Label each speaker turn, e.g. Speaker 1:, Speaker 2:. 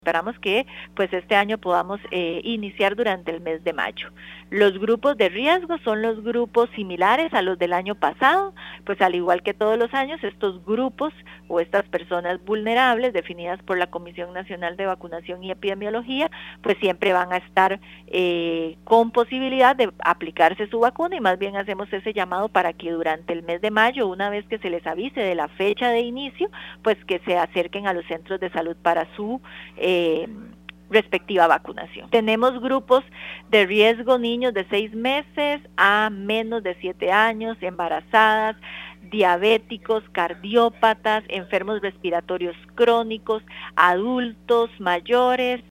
Speaker 1: Esperamos que pues este año podamos iniciar durante el mes de mayo. Los grupos de riesgo son los grupos similares a los del año pasado, pues al igual que todos los años, estos grupos o estas personas vulnerables definidas por la Comisión Nacional de Vacunación y Epidemiología, pues siempre van a estar con posibilidad de aplicarse su vacuna, y más bien hacemos ese llamado para que durante el mes de mayo, una vez que se les avise de la fecha de inicio, pues que se acerquen a los centros de salud para su respectiva vacunación. Tenemos grupos de riesgo: niños de 6 meses a menos de 7 años, embarazadas, diabéticos, cardiópatas, enfermos respiratorios crónicos, adultos mayores,